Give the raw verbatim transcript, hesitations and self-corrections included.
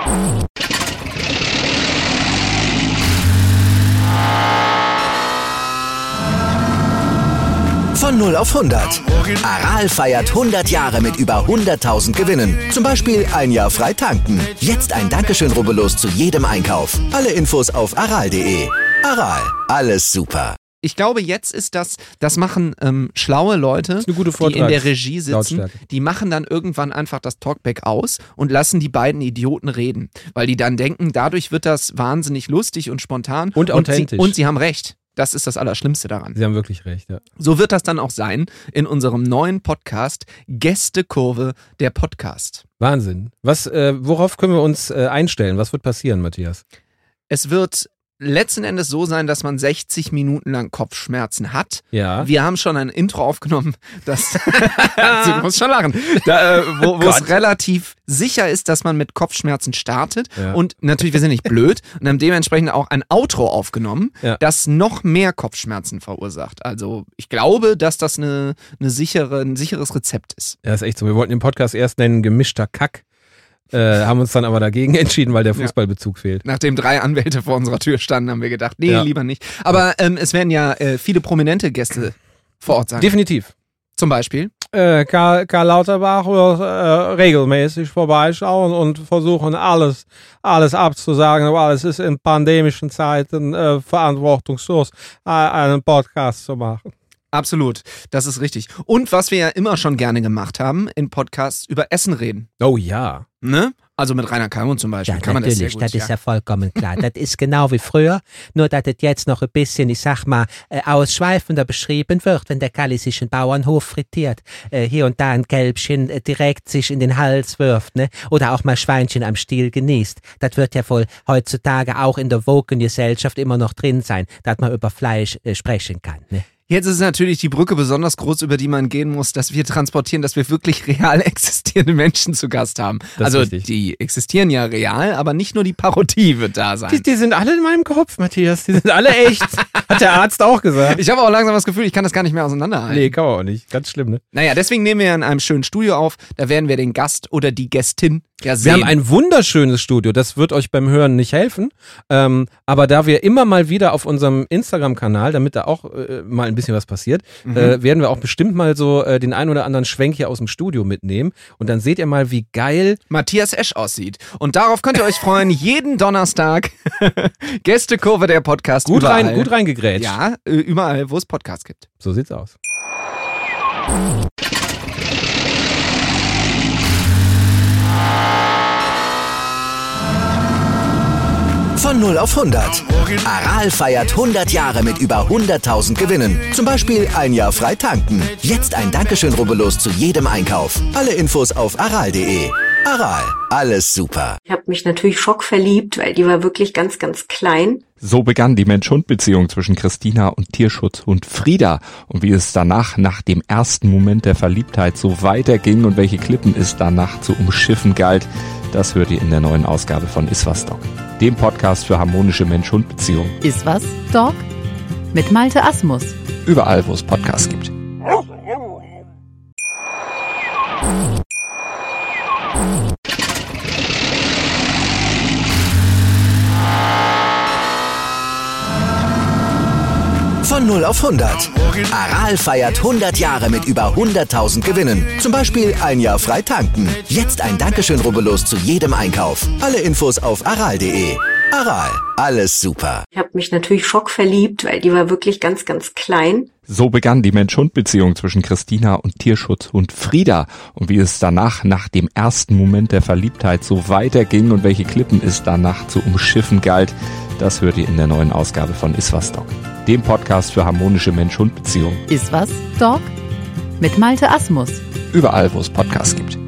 Von null auf hundert. Aral feiert hundert Jahre mit über hunderttausend Gewinnen. Zum Beispiel ein Jahr frei tanken. Jetzt ein Dankeschön, rubbellos zu jedem Einkauf. Alle Infos auf aral punkt de. Aral, alles super. Ich glaube, jetzt ist das, das machen ähm, schlaue Leute, die in der Regie sitzen, Lautstärke. Die machen dann irgendwann einfach das Talkback aus und lassen die beiden Idioten reden. Weil die dann denken, dadurch wird das wahnsinnig lustig und spontan. Und authentisch. Und sie, und sie haben recht. Das ist das Allerschlimmste daran. Sie haben wirklich recht, ja. So wird das dann auch sein in unserem neuen Podcast Gästekurve, der Podcast. Wahnsinn. Was, äh, worauf können wir uns äh, einstellen? Was wird passieren, Matthias? Es wird letzten Endes so sein, dass man sechzig Minuten lang Kopfschmerzen hat. Ja. Wir haben schon ein Intro aufgenommen, das du musst schon lachen, da, äh, wo es relativ sicher ist, dass man mit Kopfschmerzen startet. Ja. Und natürlich, wir sind nicht blöd und haben dementsprechend auch ein Outro aufgenommen, ja. das noch mehr Kopfschmerzen verursacht. Also ich glaube, dass das eine, eine sichere, ein sicheres Rezept ist. Ja, ist echt so. Wir wollten den Podcast erst nennen Gemischter Kack. Äh, haben uns dann aber dagegen entschieden, weil der Fußballbezug ja. fehlt. Nachdem drei Anwälte vor unserer Tür standen, haben wir gedacht, nee, ja. lieber nicht. Aber ähm, es werden ja äh, viele prominente Gäste vor Ort sein. Definitiv. Zum Beispiel? Äh, Karl, Karl Lauterbach wird äh, regelmäßig vorbeischauen und versuchen, alles, alles abzusagen, aber es ist in pandemischen Zeiten äh, verantwortungslos, äh, einen Podcast zu machen. Absolut, das ist richtig. Und was wir ja immer schon gerne gemacht haben, in Podcasts über Essen reden. Oh ja. Ne? Also mit Rainer Kallmund zum Beispiel. Ja, kann man natürlich, das, sehr gut, das ist ja. ja vollkommen klar. Das ist genau wie früher, nur dass das jetzt noch ein bisschen, ich sag mal, äh, ausschweifender beschrieben wird, wenn der Kalli sich einen Bauernhof frittiert, äh, hier und da ein Kälbchen äh, direkt sich in den Hals wirft, ne? Oder auch mal Schweinchen am Stiel genießt. Das wird ja wohl heutzutage auch in der Woken-Gesellschaft immer noch drin sein, dass man über Fleisch äh, sprechen kann, ne? Jetzt ist natürlich die Brücke besonders groß, über die man gehen muss, dass wir transportieren, dass wir wirklich real existierende Menschen zu Gast haben. Das also ist richtig. Die existieren ja real, aber nicht nur die Parodie wird da sein. Die, die sind alle in meinem Kopf, Matthias. Die sind alle echt. Hat der Arzt auch gesagt. Ich habe auch langsam das Gefühl, ich kann das gar nicht mehr auseinanderhalten. Nee, kann man auch nicht. Ganz schlimm, ne? Naja, deswegen nehmen wir ja in einem schönen Studio auf. Da werden wir den Gast oder die Gästin ja sehen. Wir haben ein wunderschönes Studio. Das wird euch beim Hören nicht helfen. Ähm, aber da wir immer mal wieder auf unserem Instagram-Kanal, damit da auch äh, mal ein bisschen was passiert, Mhm. Äh, werden wir auch bestimmt mal so äh, den ein oder anderen Schwenk hier aus dem Studio mitnehmen. Und dann seht ihr mal, wie geil Matthias Esch aussieht. Und darauf könnt ihr euch freuen, jeden Donnerstag. Gästekurve, der Podcast. Gut, überall. rein, gut reingegrätscht. Ja, überall, wo es Podcasts gibt. So sieht's aus. Von null auf hundert. Aral feiert hundert Jahre mit über hunderttausend Gewinnen. Zum Beispiel ein Jahr frei tanken. Jetzt ein Dankeschön, rubbellos zu jedem Einkauf. Alle Infos auf aral punkt de. Aral, alles super. Ich habe mich natürlich schockverliebt, weil die war wirklich ganz, ganz klein. So begann die Mensch-Hund-Beziehung zwischen Christina und Tierschutzhund Frieda. Und wie es danach, nach dem ersten Moment der Verliebtheit, so weiterging und welche Klippen es danach zu umschiffen galt, das hört ihr in der neuen Ausgabe von Iswas Dog, dem Podcast für harmonische Mensch-Hund-Beziehungen. Iswas Dog mit Malte Asmus. Überall, wo es Podcasts gibt. Von null auf hundert. Aral feiert hundert Jahre mit über hunderttausend Gewinnen. Zum Beispiel ein Jahr frei tanken. Jetzt ein Dankeschön, rubbellos zu jedem Einkauf. Alle Infos auf aral punkt de. Aral, alles super. Ich habe mich natürlich schockverliebt, weil die war wirklich ganz, ganz klein. So begann die Mensch-Hund-Beziehung zwischen Christina und Tierschutzhund Frieda. Und wie es danach, nach dem ersten Moment der Verliebtheit, so weiterging und welche Klippen es danach zu umschiffen galt, das hört ihr in der neuen Ausgabe von Iswas Dog, dem Podcast für harmonische Mensch-Hund-Beziehungen. Iswas Dog mit Malte Asmus. Überall, wo es Podcasts gibt.